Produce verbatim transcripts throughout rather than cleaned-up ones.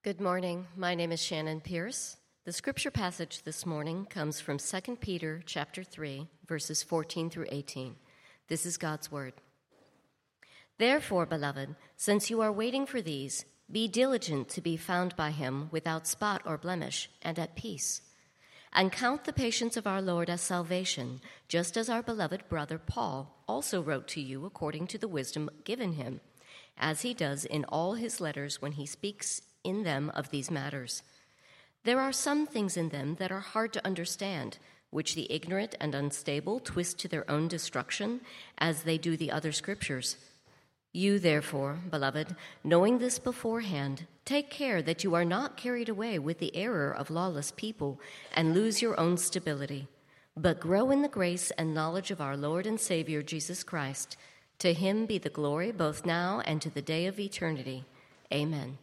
Good morning. My name is Shannon Pierce. The scripture passage this morning comes from Second Peter chapter three, verses fourteen through eighteen. This is God's word. Therefore, beloved, since you are waiting for these, be diligent to be found by him without spot or blemish and at peace. And count the patience of our Lord as salvation, just as our beloved brother Paul also wrote to you according to the wisdom given him, as he does in all his letters when he speaks in them of these matters. There are some things in them that are hard to understand, which the ignorant and unstable twist to their own destruction, as they do the other scriptures. You, therefore, beloved, knowing this beforehand, take care that you are not carried away with the error of lawless people and lose your own stability, but grow in the grace and knowledge of our Lord and Savior Jesus Christ. To him be the glory both now and to the day of eternity. Amen.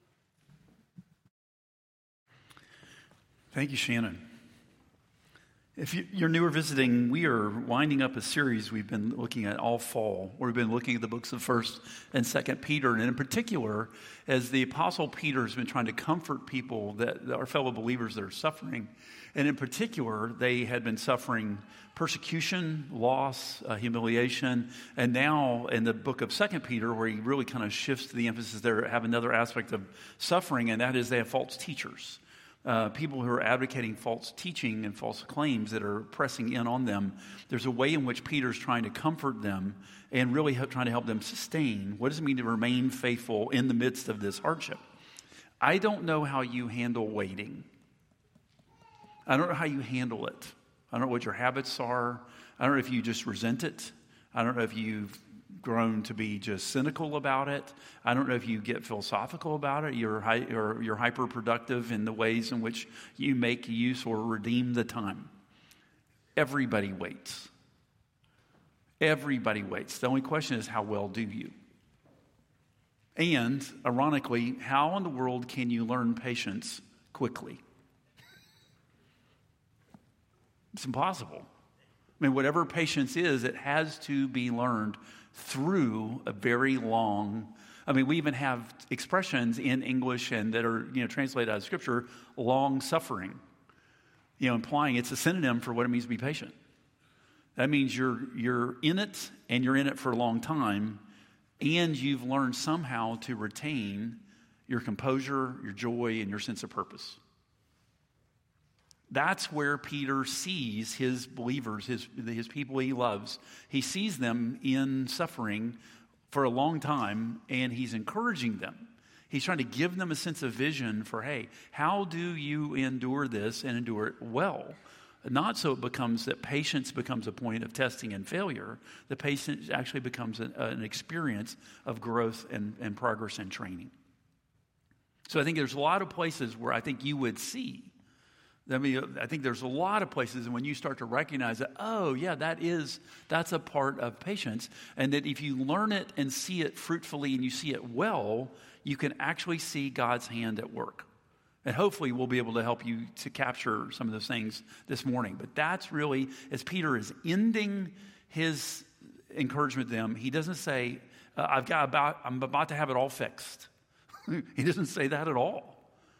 Thank you, Shannon. If you're new or visiting, we are winding up a series we've been looking at all fall, where we've been looking at the books of First and Second Peter, and in particular, as the Apostle Peter has been trying to comfort people, that our fellow believers that are suffering, and in particular, they had been suffering persecution, loss, uh, humiliation, and now in the book of Second Peter, where he really kind of shifts the emphasis there, have another aspect of suffering, and that is they have false teachers. Uh, people who are advocating false teaching and false claims that are pressing in on them. There's a way in which Peter's trying to comfort them and really help, trying to help them sustain. What does it mean to remain faithful in the midst of this hardship? I don't know how you handle waiting. I don't know how you handle it. I don't know what your habits are. I don't know if you just resent it. I don't know if you've grown to be just cynical about it. I don't know if you get philosophical about it. You're, hi- or you're hyper-productive in the ways in which you make use or redeem the time. Everybody waits. Everybody waits. The only question is, how well do you? And, ironically, how in the world can you learn patience quickly? It's impossible. I mean, whatever patience is, it has to be learned through a very long, I mean, we even have expressions in English and that are, you know, translated out of Scripture, long suffering, you know, implying it's a synonym for what it means to be patient. That means you're you're in it and you're in it for a long time, and you've learned somehow to retain your composure, your joy, and your sense of purpose. That's where Peter sees his believers, his, his people he loves. He sees them in suffering for a long time, and he's encouraging them. He's trying to give them a sense of vision for, hey, how do you endure this and endure it well? Not so it becomes that patience becomes a point of testing and failure. The patience actually becomes an, an experience of growth and, and progress and training. So I think there's a lot of places where I think you would see I mean, I think there's a lot of places, and when you start to recognize that, oh, yeah, that is, that's a part of patience, and that if you learn it and see it fruitfully and you see it well, you can actually see God's hand at work. And hopefully we'll be able to help you to capture some of those things this morning. But that's really, as Peter is ending his encouragement to them, he doesn't say, uh, I've got about, I'm about to have it all fixed. He doesn't say that at all.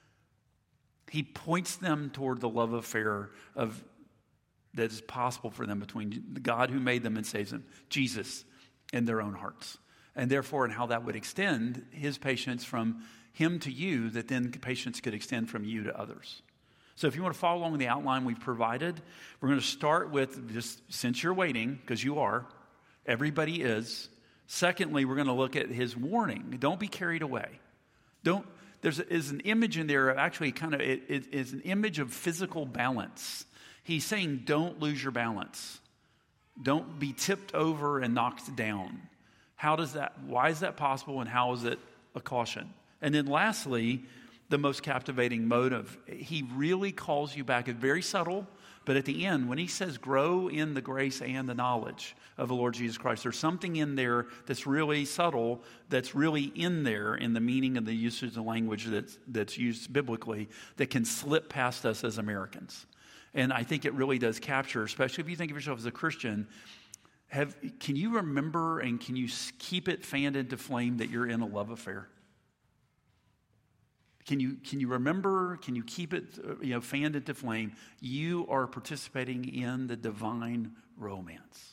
He points them toward the love affair of that is possible for them between the God who made them and saves them, Jesus, in their own hearts. And therefore, and how that would extend his patience from him to you, that then patience could extend from you to others. So if you want to follow along with the outline we've provided, we're going to start with, just since you're waiting, because you are, everybody is. Secondly, we're going to look at his warning. Don't be carried away. Don't There's is an image in there of actually kind of, it, it is an image of physical balance. He's saying don't lose your balance. Don't be tipped over and knocked down. How does that, why is that possible, and how is it a caution? And then lastly, the most captivating motive. He really calls you back. It's very subtle, but at the end, when he says grow in the grace and the knowledge of the Lord Jesus Christ, there's something in there that's really subtle, that's really in there in the meaning and the usage of language that's, that's used biblically that can slip past us as Americans. And I think it really does capture, especially if you think of yourself as a Christian, have can you remember and can you keep it fanned into flame that you're in a love affair? Can you, can you remember, can you keep it, you know, fanned into flame? You are participating in the divine romance.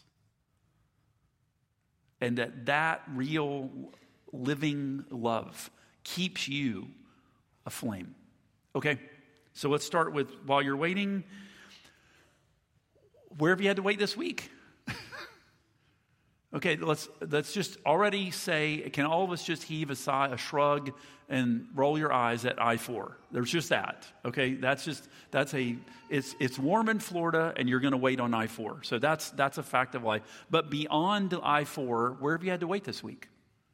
And that that real living love keeps you aflame. Okay, so let's start with, while you're waiting, where have you had to wait this week? Okay, let's let's just already say, can all of us just heave a sigh, a shrug, and roll your eyes at I four? There's just that. Okay, that's just that's a it's it's warm in Florida, and you're going to wait on I four. So that's that's a fact of life. But beyond I four, where have you had to wait this week?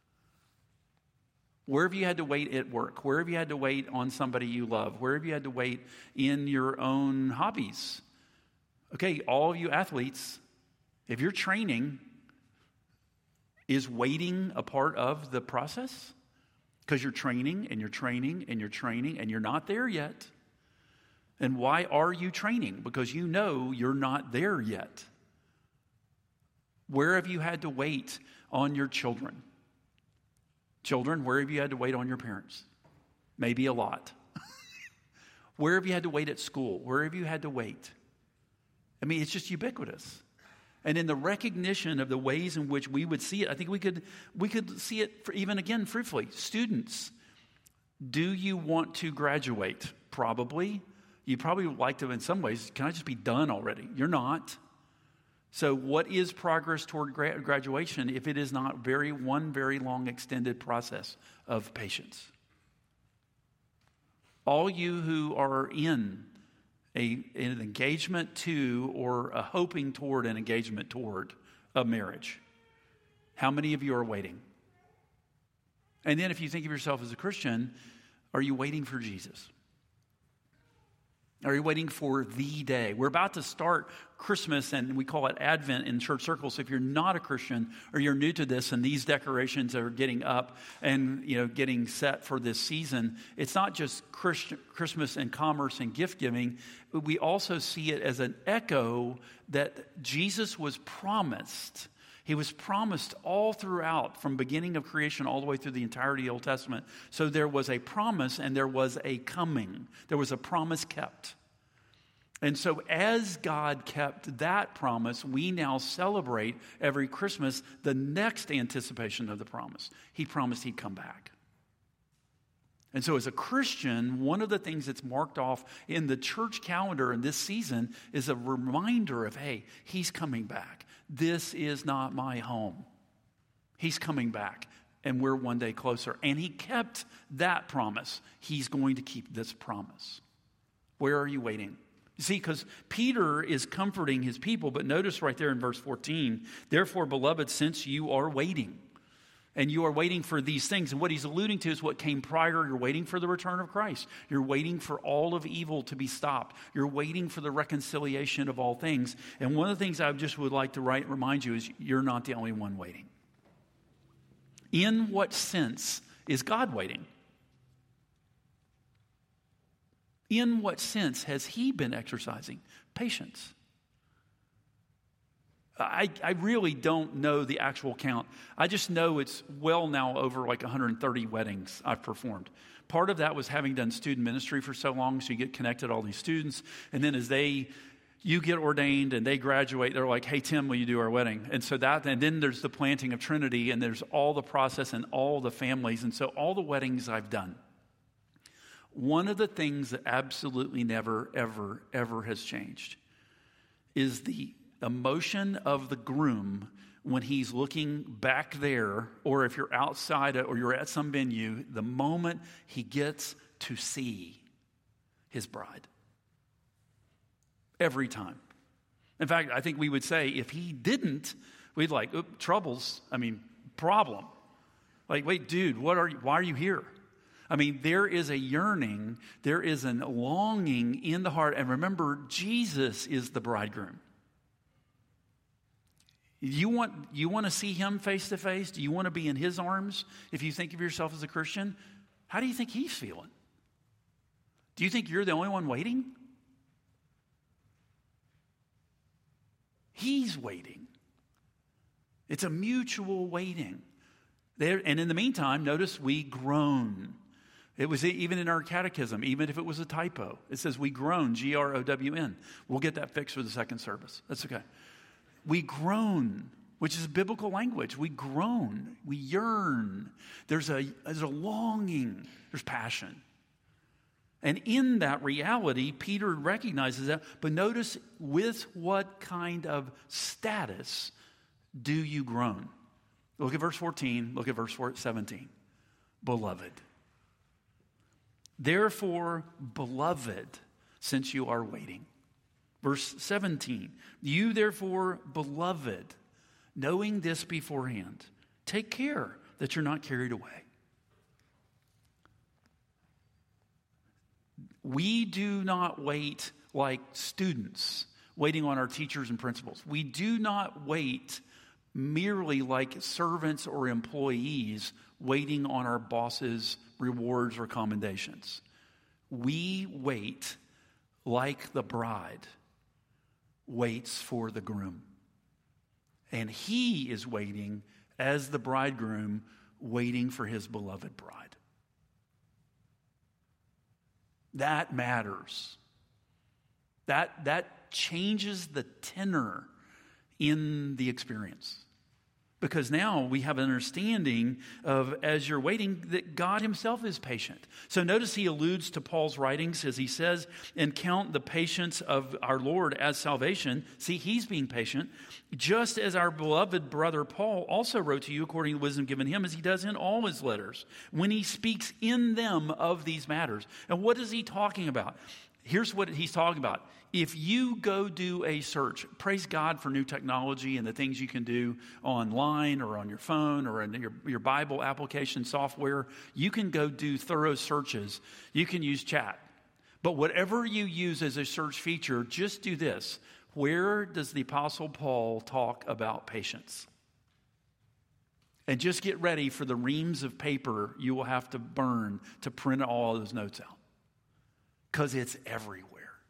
Where have you had to wait at work? Where have you had to wait on somebody you love? Where have you had to wait in your own hobbies? Okay, all of you athletes, if you're training, is waiting a part of the process? Because you're training and you're training and you're training and you're not there yet. And why are you training? Because you know you're not there yet. Where have you had to wait on your children? Children, where have you had to wait on your parents? Maybe a lot. Where have you had to wait at school? Where have you had to wait? I mean, it's just ubiquitous. And in the recognition of the ways in which we would see it, I think we could we could see it for even again fruitfully. Students, do you want to graduate? Probably. You probably would like to in some ways. Can I just be done already? You're not. So what is progress toward gra- graduation if it is not very one very long extended process of patience? All you who are in A, an engagement to or a hoping toward an engagement toward a marriage, how many of you are waiting? And then if you think of yourself as a Christian, are you waiting for Jesus? Are you waiting for the day? We're about to start Christmas, and we call it Advent in church circles. So if you're not a Christian or you're new to this, and these decorations are getting up and you know getting set for this season, it's not just Christ- Christmas and commerce and gift giving. But we also see it as an echo that Jesus was promised. He was promised all throughout, from beginning of creation all the way through the entirety of the Old Testament. So there was a promise and there was a coming. There was a promise kept. And so as God kept that promise, we now celebrate every Christmas the next anticipation of the promise. He promised he'd come back. And so as a Christian, one of the things that's marked off in the church calendar in this season is a reminder of, hey, he's coming back. This is not my home. He's coming back, and we're one day closer. And he kept that promise. He's going to keep this promise. Where are you waiting? You see, because Peter is comforting his people, but notice right there in verse fourteen, therefore, beloved, since you are waiting, and you are waiting for these things. And what he's alluding to is what came prior. You're waiting for the return of Christ. You're waiting for all of evil to be stopped. You're waiting for the reconciliation of all things. And one of the things I just would like to write, remind you is you're not the only one waiting. In what sense is God waiting? In what sense has he been exercising patience? I, I really don't know the actual count. I just know it's well now over like one hundred thirty weddings I've performed. Part of that was having done student ministry for so long, so you get connected to all these students. And then as they, you get ordained and they graduate, they're like, hey, Tim, will you do our wedding? And so that, and then there's the planting of Trinity, and there's all the process and all the families. And so all the weddings I've done, one of the things that absolutely never, ever, ever has changed is the emotion of the groom when he's looking back there, or if you're outside or you're at some venue, the moment he gets to see his bride. Every time. In fact, I think we would say if he didn't, we'd like, oop, troubles, I mean, problem. Like, wait, dude, what are you, why are you here? I mean, there is a yearning, there is a longing in the heart. And remember, Jesus is the bridegroom. You want, you want to see him face to face? Do you want to be in his arms? If you think of yourself as a Christian, how do you think he's feeling? Do you think you're the only one waiting? He's waiting. It's a mutual waiting. There, and in the meantime, notice we groan. It was even in our catechism, even if it was a typo. It says we groan, G R O W N. We'll get that fixed for the second service. That's okay. We groan, which is biblical language. We groan. We yearn. There's a, there's a longing. There's passion. And in that reality, Peter recognizes that. But notice, with what kind of status do you groan? Look at verse fourteen. Look at verse seventeen. Beloved. Therefore, beloved, since you are waiting. Verse seventeen. You therefore, beloved, knowing this beforehand, take care that you're not carried away. We do not wait like students waiting on our teachers and principals. We do not wait merely like servants or employees waiting on our bosses' rewards or commendations. We wait like the bride waits for the groom. And he is waiting as the bridegroom waiting for his beloved bride. That matters. That, that changes the tenor in the experience. Because now we have an understanding of, as you're waiting, that God himself is patient. So notice he alludes to Paul's writings as he says, and count the patience of our Lord as salvation. See, he's being patient. Just as our beloved brother Paul also wrote to you according to the wisdom given him, as he does in all his letters, when he speaks in them of these matters. And what is he talking about? Here's what he's talking about. If you go do a search, praise God for new technology and the things you can do online or on your phone or in your, your Bible application software. You can go do thorough searches. You can use chat. But whatever you use as a search feature, just do this. Where does the Apostle Paul talk about patience? And just get ready for the reams of paper you will have to burn to print all those notes out. Because it's everywhere.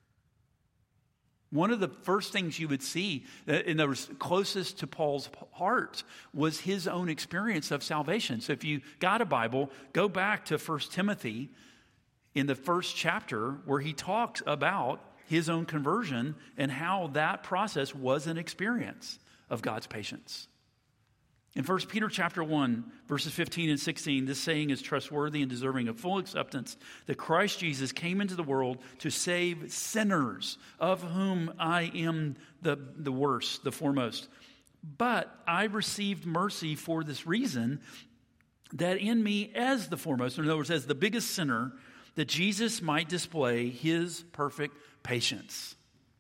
One of the first things you would see, and that was closest to Paul's heart, was his own experience of salvation. So if you got a Bible, go back to First Timothy in the first chapter where he talks about his own conversion and how that process was an experience of God's patience. In First Peter chapter one, verses fifteen and sixteen, this saying is trustworthy and deserving of full acceptance, that Christ Jesus came into the world to save sinners, of whom I am the, the worst, the foremost. But I received mercy for this reason, that in me as the foremost, in other words, as the biggest sinner, that Jesus might display his perfect patience.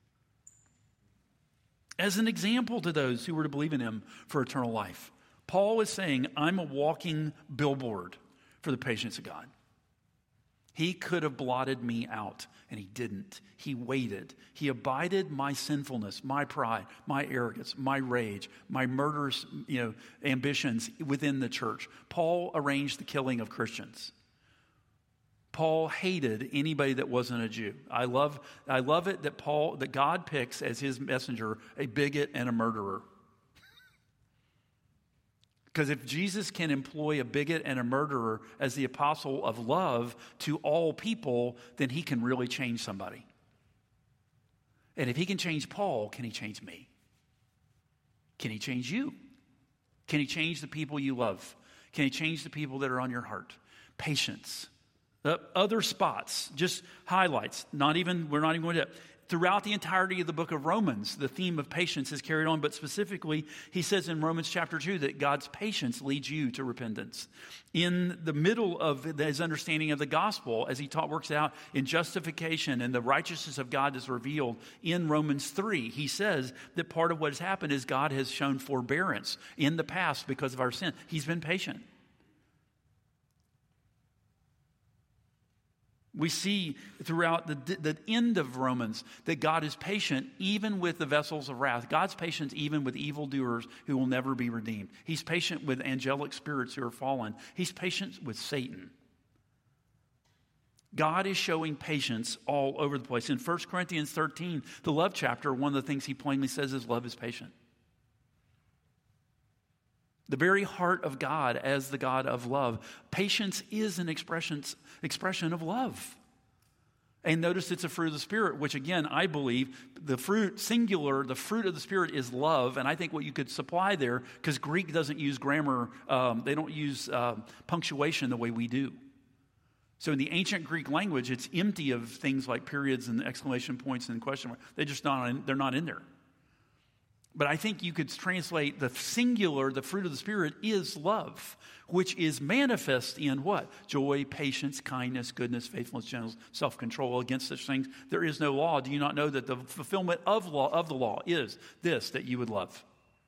As an example to those who were to believe in him for eternal life. Paul is saying, I'm a walking billboard for the patience of God. He could have blotted me out, and he didn't. He waited. He abided my sinfulness, my pride, my arrogance, my rage, my murderous, you know, ambitions within the church. Paul arranged the killing of Christians. Paul hated anybody that wasn't a Jew. I love, I love it that Paul, that God picks as his messenger a bigot and a murderer. Because if Jesus can employ a bigot and a murderer as the apostle of love to all people, then he can really change somebody. And if he can change Paul, can he change me? Can he change you? Can he change the people you love? Can he change the people that are on your heart? Patience. The other spots, just highlights. Not even, we're not even going to. Throughout the entirety of the book of Romans, the theme of patience is carried on, but specifically, he says in Romans chapter two that God's patience leads you to repentance. In the middle of his understanding of the gospel, as he taught, works out in justification and the righteousness of God is revealed in Romans three, he says that part of what has happened is God has shown forbearance in the past because of our sin. He's been patient. We see throughout the, the end of Romans that God is patient even with the vessels of wrath. God's patient even with evildoers who will never be redeemed. He's patient with angelic spirits who are fallen. He's patient with Satan. God is showing patience all over the place. In First Corinthians thirteen, the love chapter, one of the things he plainly says is love is patient. The very heart of God as the God of love. Patience is an expression, expression of love. And notice it's a fruit of the Spirit, which again, I believe the fruit, singular, the fruit of the Spirit is love. And I think what you could supply there, because Greek doesn't use grammar, um, they don't use uh, punctuation the way we do. So in the ancient Greek language, it's empty of things like periods and exclamation points and question marks. They're just not in, they're not in there. But I think you could translate the singular, the fruit of the Spirit is love, which is manifest in what? Joy, patience, kindness, goodness, faithfulness, gentleness, self-control. Against such things there is no law. Do you not know that the fulfillment of law of the law is this, that you would love?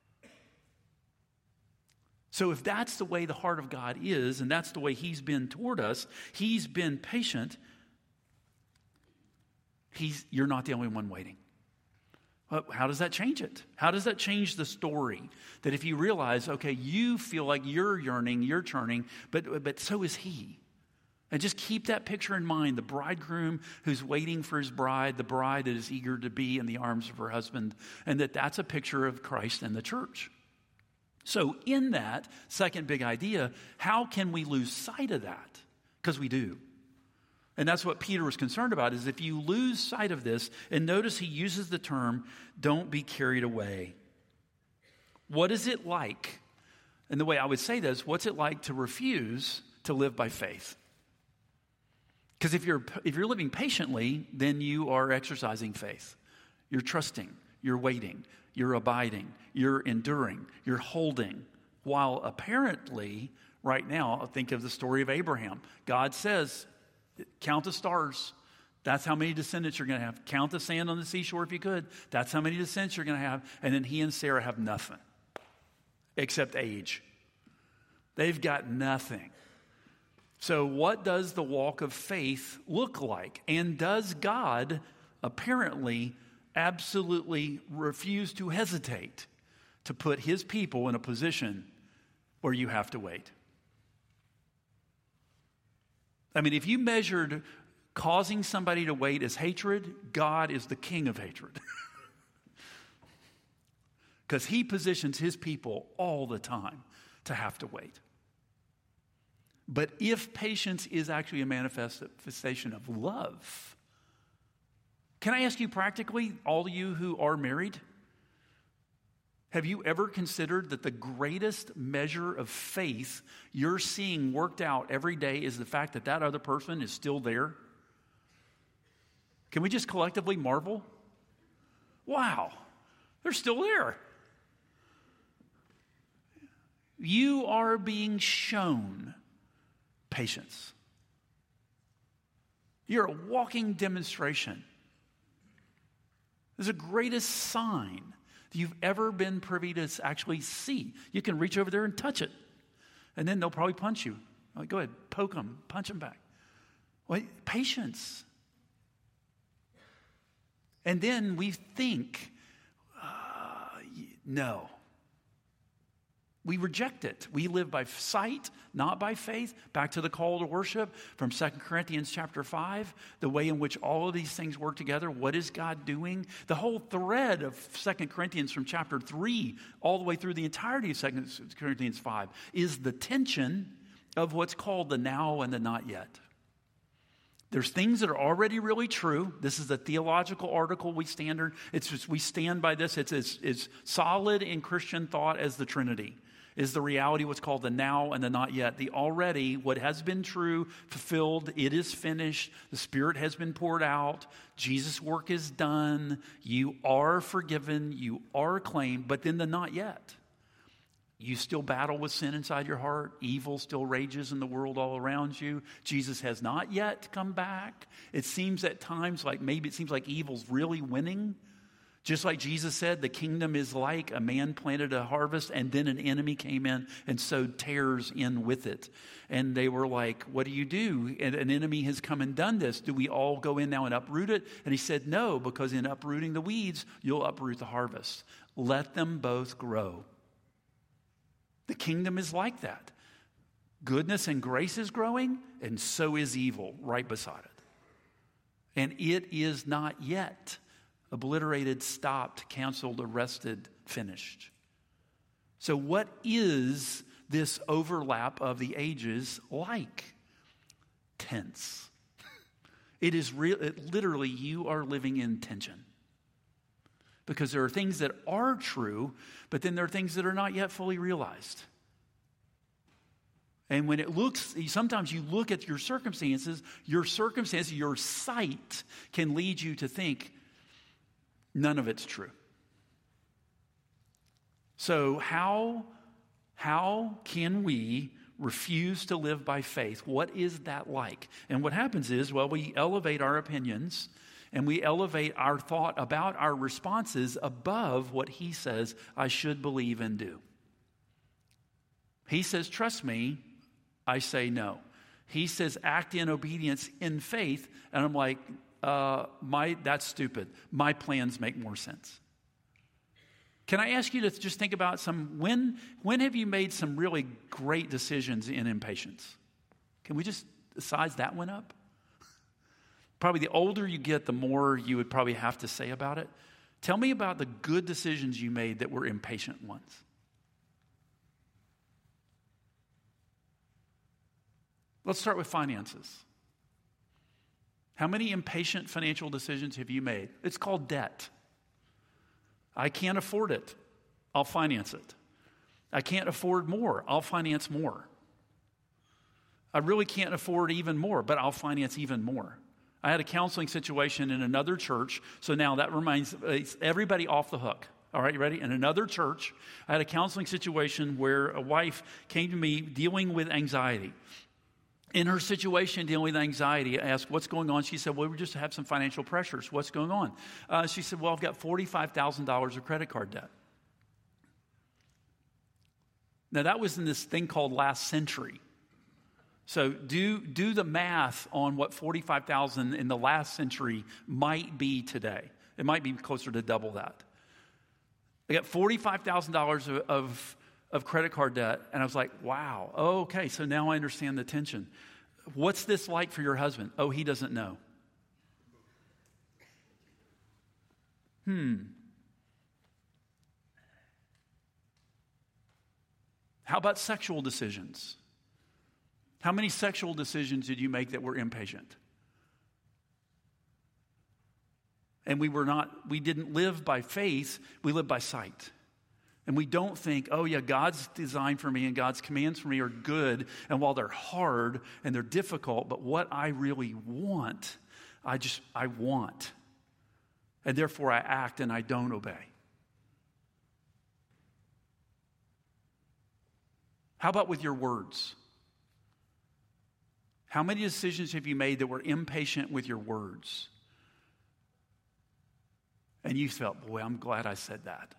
So if that's the way the heart of God is, and that's the way he's been toward us, he's been patient, he's, you're not the only one waiting. How does that change it? How does that change the story? That if you realize, okay, you feel like you're yearning, you're churning, but, but so is he. And just keep that picture in mind, the bridegroom who's waiting for his bride, the bride that is eager to be in the arms of her husband, and that that's a picture of Christ and the church. So in that second big idea, how can we lose sight of that? Because we do. And that's what Peter was concerned about, is if you lose sight of this, and notice he uses the term, don't be carried away. What is it like? And the way I would say this, what's it like to refuse to live by faith? Because if you're if you're living patiently, then you are exercising faith. You're trusting, you're waiting, you're abiding, you're enduring, you're holding. While apparently, right now, think of the story of Abraham. God says, count the stars. That's how many descendants you're going to have. Count the sand on the seashore if you could. That's how many descendants you're going to have. And then he and Sarah have nothing except age. They've got nothing. So what does the walk of faith look like? And does God apparently absolutely refuse to hesitate to put his people in a position where you have to wait? I mean, if you measured causing somebody to wait as hatred, God is the king of hatred. Because he positions his people all the time to have to wait. But if patience is actually a manifestation of love, can I ask you practically, all of you who are married, have you ever considered that the greatest measure of faith you're seeing worked out every day is the fact that that other person is still there? Can we just collectively marvel? Wow, they're still there. You are being shown patience. You're a walking demonstration. It's the greatest sign you've ever been privy to actually see. You can reach over there and touch it, and then they'll probably punch you. Like, go ahead, poke them, punch them back. Well, patience. And then we think, uh, no. We reject it. We live by sight, not by faith. Back to the call to worship from Second Corinthians chapter five, the way in which all of these things work together. What is God doing? The whole thread of Second Corinthians from chapter three all the way through the entirety of Second Corinthians five is the tension of what's called the now and the not yet. There's things that are already really true. This is a theological article we standard. It's just, we stand by this. It's as it's solid in Christian thought as the Trinity. Is the reality what's called the now and the not yet. The already, what has been true, fulfilled, it is finished. The Spirit has been poured out. Jesus' work is done. You are forgiven. You are claimed. But then the not yet. You still battle with sin inside your heart. Evil still rages in the world all around you. Jesus has not yet come back. It seems at times like maybe it seems like evil's really winning. Just like Jesus said, the kingdom is like a man planted a harvest and then an enemy came in and sowed tares in with it. And they were like, what do you do? And an enemy has come and done this. Do we all go in now and uproot it? And he said, no, because in uprooting the weeds, you'll uproot the harvest. Let them both grow. The kingdom is like that. Goodness and grace is growing, and so is evil right beside it. And it is not yet obliterated, stopped, canceled, arrested, finished. So what is this overlap of the ages like? Tense. It is real. It literally, you are living in tension. Because there are things that are true, but then there are things that are not yet fully realized. And when it looks, sometimes you look at your circumstances, your circumstances, your sight can lead you to think none of it's true. So how, how can we refuse to live by faith? What is that like? And what happens is, well, we elevate our opinions and we elevate our thought about our responses above what he says I should believe and do. He says, trust me. I say no. He says, act in obedience in faith. And I'm like, uh, my that's stupid. My plans make more sense. Can I ask you to just think about some, when, when have you made some really great decisions in impatience? Can we just size that one up? Probably the older you get, the more you would probably have to say about it. Tell me about the good decisions you made that were impatient ones. Let's start with finances. How many impatient financial decisions have you made? It's called debt. I can't afford it. I'll finance it. I can't afford more. I'll finance more. I really can't afford even more, but I'll finance even more. I had a counseling situation in another church, so now that reminds everybody off the hook. All right, you ready? In another church, I had a counseling situation where a wife came to me dealing with anxiety. In her situation, dealing with anxiety, I asked, what's going on? She said, well, we just have some financial pressures. What's going on? Uh, she said, well, I've got forty-five thousand dollars of credit card debt. Now, that was in this thing called last century. So do, do the math on what forty-five thousand dollars in the last century might be today. It might be closer to double that. I got forty-five thousand dollars of, of of credit card debt. And I was like, wow, oh, okay, so now I understand the tension. What's this like for your husband? Oh, he doesn't know. Hmm. How about sexual decisions? How many sexual decisions did you make that were impatient? And we were not, we didn't live by faith, we lived by sight. And we don't think, oh yeah, God's design for me and God's commands for me are good. And while they're hard and they're difficult, but what I really want, I just, I want. And therefore I act and I don't obey. How about with your words? How many decisions have you made that were impatient with your words? And you felt, boy, I'm glad I said that.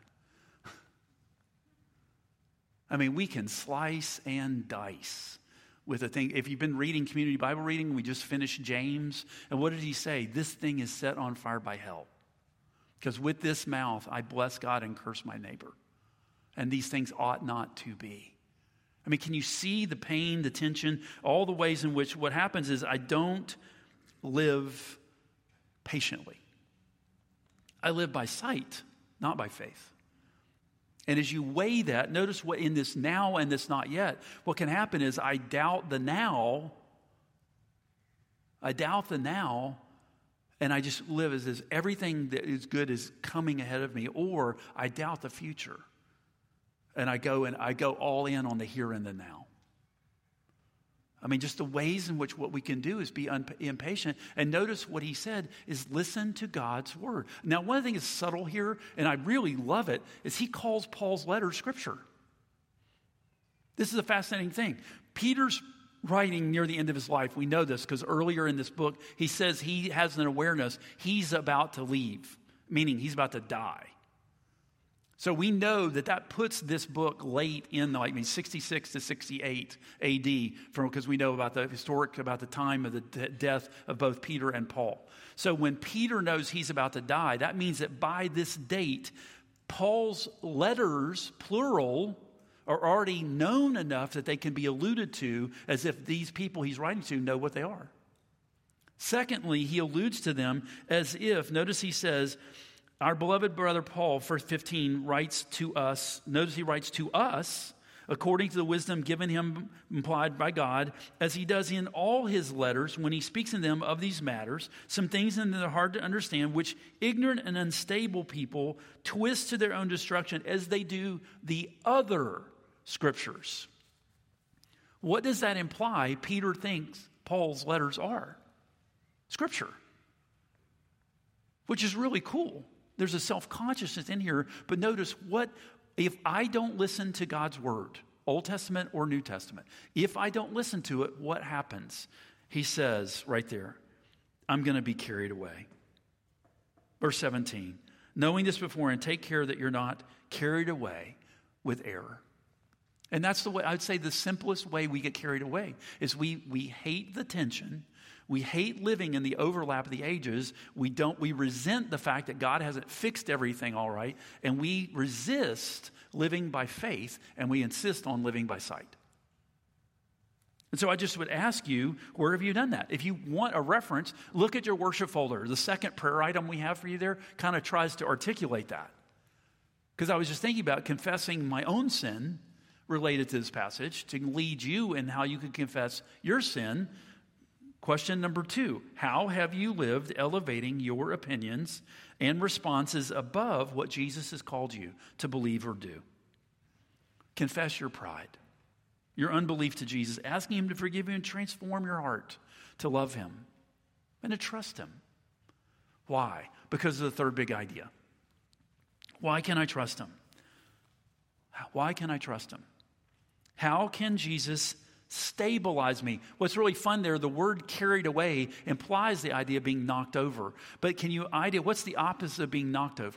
I mean, we can slice and dice with a thing. If you've been reading community Bible reading, we just finished James. And what did he say? This thing is set on fire by hell. Because with this mouth, I bless God and curse my neighbor. And these things ought not to be. I mean, can you see the pain, the tension, all the ways in which what happens is I don't live patiently. I live by sight, not by faith. And as you weigh that, notice what in this now and this not yet, what can happen is I doubt the now, I doubt the now, and I just live as if everything that is good is coming ahead of me, or I doubt the future. And I go and I go all in on the here and the now. I mean, just the ways in which what we can do is be un- impatient. And notice what he said is listen to God's word. Now, one of the things that's subtle here, and I really love it, is he calls Paul's letter scripture. This is a fascinating thing. Peter's writing near the end of his life. We know this because earlier in this book, he says he has an awareness he's about to leave, meaning he's about to die. So we know that that puts this book late in, like, I mean, sixty-six to sixty-eight A D, because we know about the historic, about the time of the de- death of both Peter and Paul. So when Peter knows he's about to die, that means that by this date, Paul's letters, plural, are already known enough that they can be alluded to as if these people he's writing to know what they are. Secondly, he alludes to them as if, notice he says, Our beloved brother Paul, verse fifteen, writes to us, notice he writes to us, according to the wisdom given him, implied by God, as he does in all his letters when he speaks in them of these matters, some things in that are hard to understand, which ignorant and unstable people twist to their own destruction as they do the other scriptures. What does that imply Peter thinks Paul's letters are? Scripture. Which is really cool. There's a self-consciousness in here, but notice what, if I don't listen to God's word, Old Testament or New Testament, if I don't listen to it, what happens? He says right there, I'm going to be carried away. Verse seventeen, knowing this before and take care that you're not carried away with error. And that's the way, I'd say the simplest way we get carried away is we, we hate the tension. We hate living in the overlap of the ages. We don't, we resent the fact that God hasn't fixed everything all right. And we resist living by faith, and we insist on living by sight. And so I just would ask you, where have you done that? If you want a reference, look at your worship folder. The second prayer item we have for you there kind of tries to articulate that. Because I was just thinking about confessing my own sin related to this passage to lead you in how you can confess your sin. Question number two, how have you lived elevating your opinions and responses above what Jesus has called you to believe or do? Confess your pride, your unbelief to Jesus, asking him to forgive you and transform your heart to love him and to trust him. Why? Because of the third big idea. Why can I trust him? Why can I trust him? How can Jesus stabilize me? What's really fun there, the word carried away implies the idea of being knocked over. But can you idea, what's the opposite of being knocked over?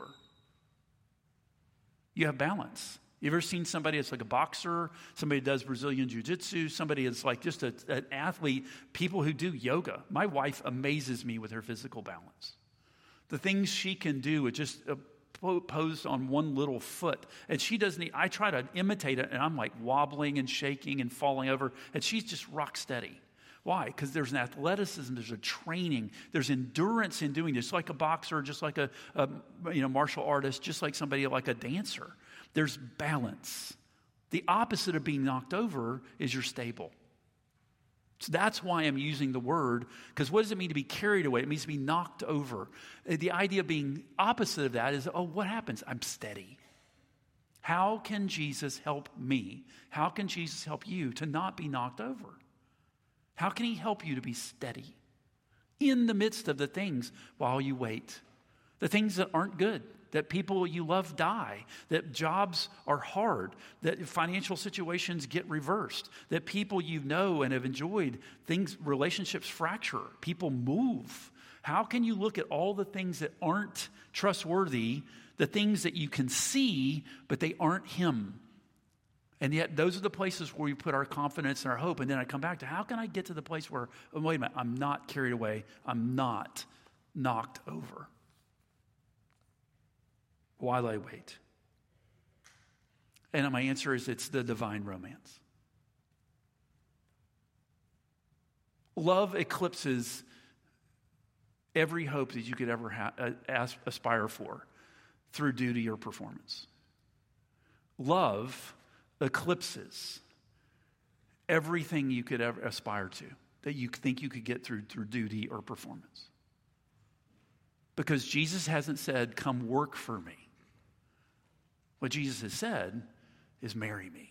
You have balance. You ever seen somebody that's like a boxer, somebody who does Brazilian jiu-jitsu, somebody that's like just a, an athlete, people who do yoga? My wife amazes me with her physical balance. The things she can do with just a posed on one little foot, and she doesn't, I try to imitate it, and I'm like wobbling and shaking and falling over, and she's just rock steady. Why? Because there's an athleticism, there's a training, there's endurance in doing this, like a boxer, just like a, a you know martial artist, just like somebody like a dancer. There's balance. The opposite of being knocked over is you're stable. So that's why I'm using the word, because what does it mean to be carried away? It means to be knocked over. The idea of being opposite of that is, oh, what happens? I'm steady. How can Jesus help me? How can Jesus help you to not be knocked over? How can he help you to be steady in the midst of the things while you wait? The things that aren't good, that people you love die, that jobs are hard, that financial situations get reversed, that people you know and have enjoyed, things, relationships fracture, people move. How can you look at all the things that aren't trustworthy, the things that you can see, but they aren't him? And yet those are the places where we put our confidence and our hope. And then I come back to, how can I get to the place where, oh, wait a minute, I'm not carried away, I'm not knocked over? While I wait. And my answer is, it's the divine romance. Love eclipses every hope that you could ever ha- as- aspire for through duty or performance. Love eclipses everything you could ever aspire to that you think you could get through through duty or performance. Because Jesus hasn't said, come work for me. What Jesus has said is, marry me.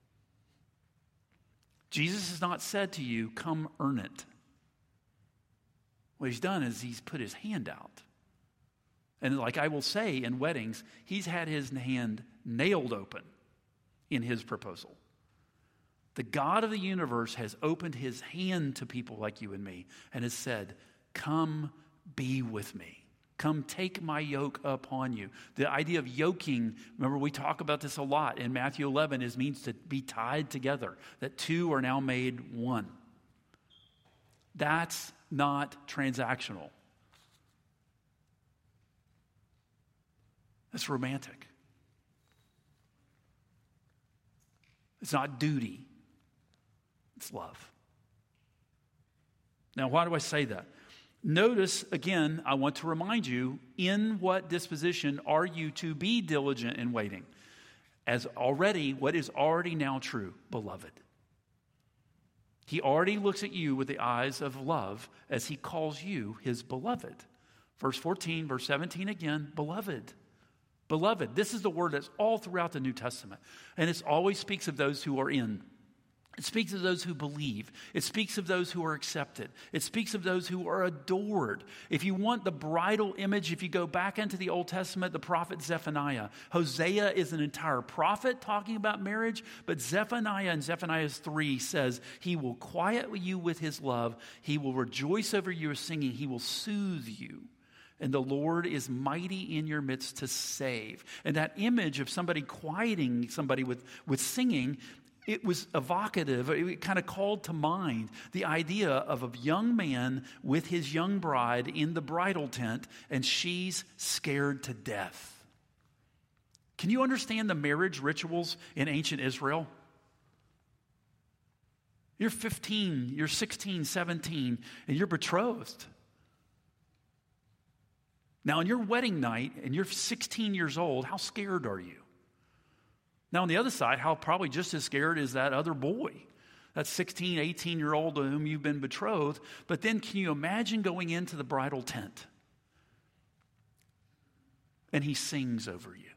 Jesus has not said to you, come earn it. What he's done is he's put his hand out. And like I will say in weddings, he's had his hand nailed open in his proposal. The God of the universe has opened his hand to people like you and me and has said, come be with me. Come take my yoke upon you. The idea of yoking, remember we talk about this a lot in Matthew eleven, is means to be tied together, that two are now made one. That's not transactional. That's romantic. It's not duty. It's love. Now, why do I say that? Notice, again, I want to remind you, in what disposition are you to be diligent in waiting? As already, what is already now true, beloved. He already looks at you with the eyes of love as he calls you his beloved. Verse fourteen, verse seventeen again, beloved. Beloved, this is the word that's all throughout the New Testament. And it always speaks of those who are in. It speaks of those who believe. It speaks of those who are accepted. It speaks of those who are adored. If you want the bridal image, if you go back into the Old Testament, the prophet Zephaniah. Hosea is an entire prophet talking about marriage, but Zephaniah in Zephaniah three says, he will quiet you with his love. He will rejoice over your singing. He will soothe you. And the Lord is mighty in your midst to save. And that image of somebody quieting somebody with, with singing, it was evocative. It kind of called to mind the idea of a young man with his young bride in the bridal tent, and she's scared to death. Can you understand the marriage rituals in ancient Israel? You're fifteen, you're sixteen, seventeen, and you're betrothed. Now, on your wedding night, and you're sixteen years old, how scared are you? Now, on the other side, how probably just as scared is that other boy, that sixteen, eighteen-year-old to whom you've been betrothed. But then can you imagine going into the bridal tent and he sings over you?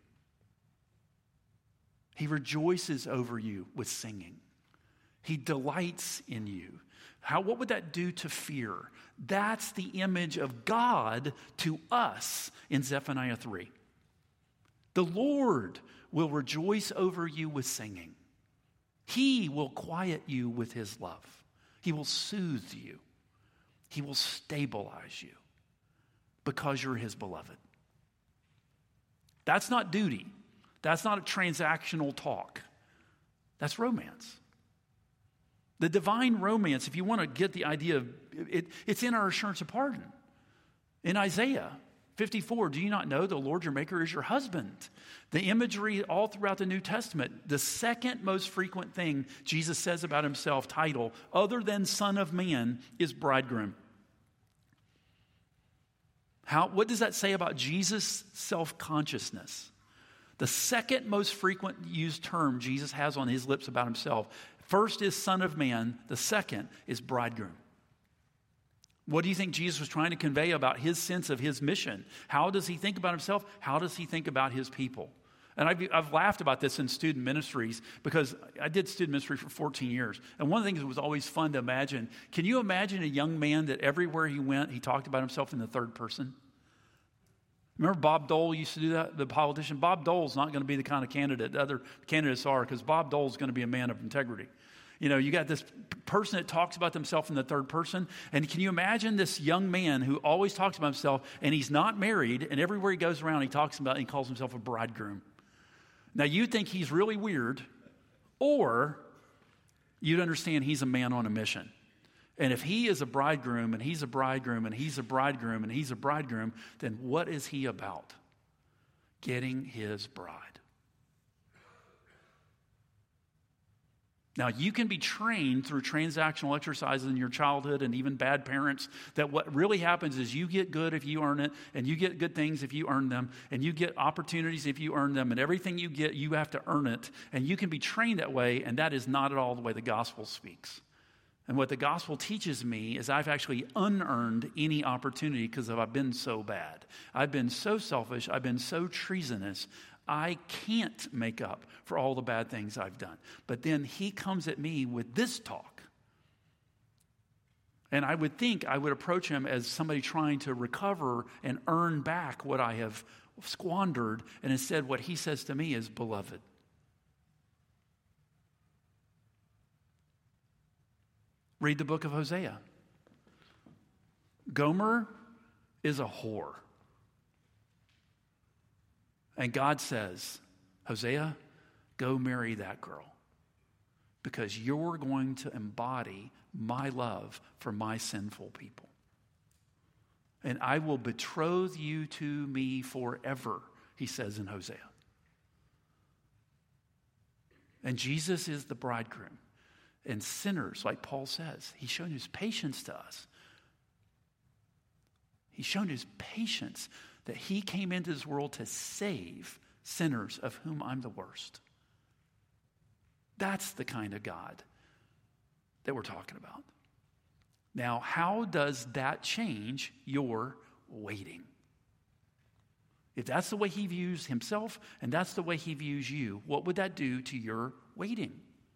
He rejoices over you with singing. He delights in you. How, what would that do to fear? That's the image of God to us in Zephaniah three. The Lord will rejoice over you with singing. He will quiet you with his love. He will soothe you. He will stabilize you because you're his beloved. That's not duty. That's not a transactional talk. That's romance. The divine romance, if you want to get the idea of it, it's in our assurance of pardon. In Isaiah fifty-four, do you not know the Lord your maker is your husband? The imagery all throughout the New Testament, the second most frequent thing Jesus says about himself, title, other than Son of Man, is bridegroom. How, what does that say about Jesus' self-consciousness? The second most frequent used term Jesus has on his lips about himself, first is Son of Man, the second is bridegroom. What do you think Jesus was trying to convey about his sense of his mission? How does he think about himself? How does he think about his people? And I've, I've laughed about this in student ministries because I did student ministry for fourteen years. And one of the things that was always fun to imagine, can you imagine a young man that everywhere he went, he talked about himself in the third person? Remember Bob Dole used to do that, the politician? Bob Dole's not going to be the kind of candidate the other candidates are, because Bob Dole's going to be a man of integrity. You know, you got this person that talks about themselves in the third person. And can you imagine this young man who always talks about himself, and he's not married, and everywhere he goes around, he talks about, he calls himself a bridegroom. Now, you think he's really weird, or you'd understand he's a man on a mission. And if he is a bridegroom, and he's a bridegroom, and he's a bridegroom, and he's a bridegroom, then what is he about? Getting his bride. Now, you can be trained through transactional exercises in your childhood and even bad parents that what really happens is you get good if you earn it, and you get good things if you earn them, and you get opportunities if you earn them, and everything you get, you have to earn it. And you can be trained that way, and that is not at all the way the gospel speaks. And what the gospel teaches me is I've actually unearned any opportunity because I've been so bad. I've been so selfish. I've been so treasonous. I can't make up for all the bad things I've done. But then he comes at me with this talk. And I would think I would approach him as somebody trying to recover and earn back what I have squandered. And instead what he says to me is, beloved. Read the book of Hosea. Gomer is a whore. And God says, Hosea, go marry that girl because you're going to embody my love for my sinful people. And I will betroth you to me forever, he says in Hosea. And Jesus is the bridegroom. And sinners, like Paul says, he's shown his patience to us. He's shown his patience that he came into this world to save sinners, of whom I'm the worst. That's the kind of God that we're talking about. Now, how does that change your waiting? If that's the way he views himself and that's the way he views you, what would that do to your waiting?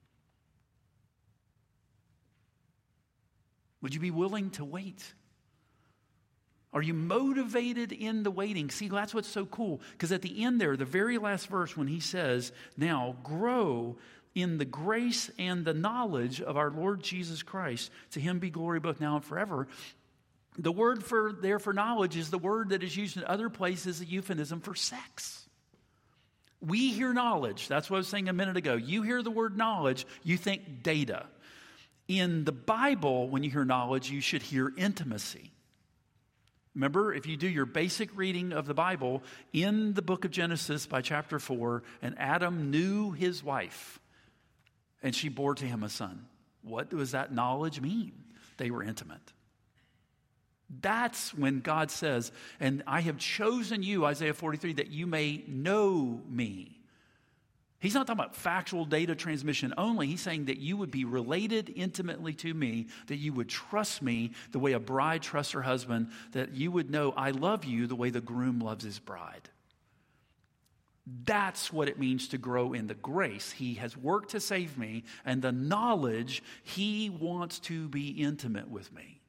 Would you be willing to wait? Are you motivated in the waiting? See, that's what's so cool. Because at the end there, the very last verse, when he says, now grow in the grace and the knowledge of our Lord Jesus Christ, to him be glory both now and forever. The word for there for knowledge is the word that is used in other places, a euphemism for sex. We hear knowledge. That's what I was saying a minute ago. You hear the word knowledge, you think data. In the Bible, when you hear knowledge, you should hear intimacy. Remember, if you do your basic reading of the Bible, in the book of Genesis by chapter four, and Adam knew his wife, and she bore to him a son. What does that knowledge mean? They were intimate. That's when God says, and I have chosen you, Isaiah forty-three, that you may know me. He's not talking about factual data transmission only. He's saying that you would be related intimately to me, that you would trust me the way a bride trusts her husband, that you would know I love you the way the groom loves his bride. That's what it means to grow in the grace. He has worked to save me, and the knowledge he wants to be intimate with me.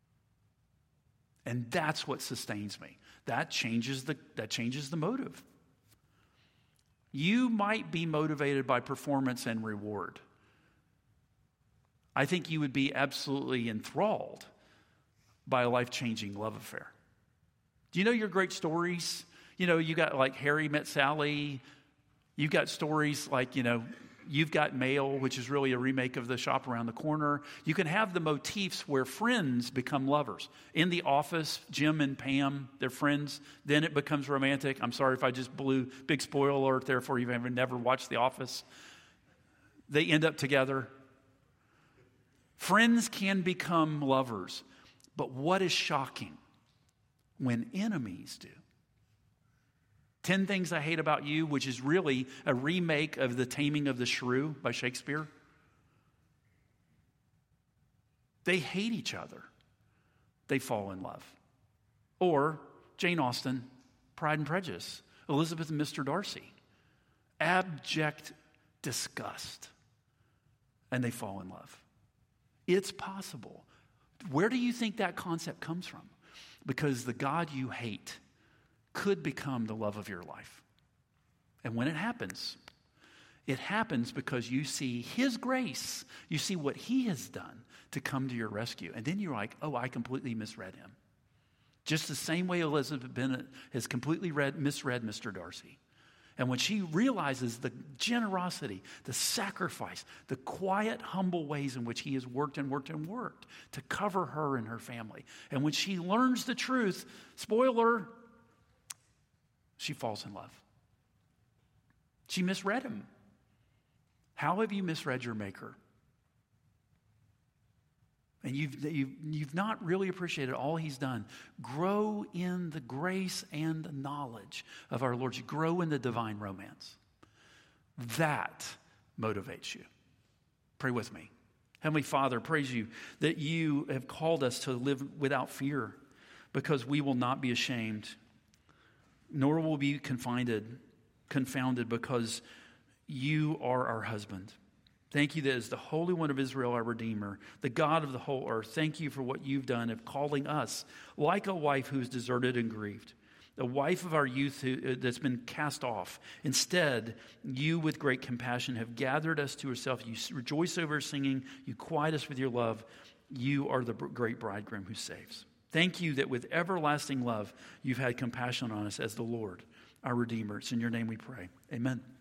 And that's what sustains me. That changes the, that changes the motive. You might be motivated by performance and reward. I think you would be absolutely enthralled by a life-changing love affair. Do you know your great stories? You know, you got like Harry Met Sally. You've got stories like, you know, You've Got Mail, which is really a remake of The Shop Around the Corner. You can have the motifs where friends become lovers. In The Office, Jim and Pam, they're friends. Then it becomes romantic. I'm sorry if I just blew big spoiler alert there for you who have never watched The Office. They end up together. Friends can become lovers. But what is shocking? When enemies do. Ten Things I Hate About You, which is really a remake of The Taming of the Shrew by Shakespeare. They hate each other. They fall in love. Or Jane Austen, Pride and Prejudice. Elizabeth and Mister Darcy. Abject disgust. And they fall in love. It's possible. Where do you think that concept comes from? Because the God you hate could become the love of your life. And when it happens, it happens because you see his grace. You see what he has done to come to your rescue. And then you're like, oh, I completely misread him. Just the same way Elizabeth Bennet has completely read, misread Mister Darcy. And when she realizes the generosity, the sacrifice, the quiet, humble ways in which he has worked and worked and worked to cover her and her family. And when she learns the truth, spoiler, she falls in love. She misread him. How have you misread your Maker? And you've, you've, you've not really appreciated all he's done. Grow in the grace and the knowledge of our Lord. You grow in the divine romance. That motivates you. Pray with me. Heavenly Father, praise you that you have called us to live without fear, because we will not be ashamed, nor will be confounded, confounded because you are our husband. Thank you that as the Holy One of Israel, our Redeemer, the God of the whole earth, thank you for what you've done of calling us like a wife who is deserted and grieved, a wife of our youth who, that's been cast off. Instead, you with great compassion have gathered us to yourself. You rejoice over singing. You quiet us with your love. You are the great bridegroom who saves. Thank you that with everlasting love, you've had compassion on us as the Lord, our Redeemer. It's in your name we pray. Amen.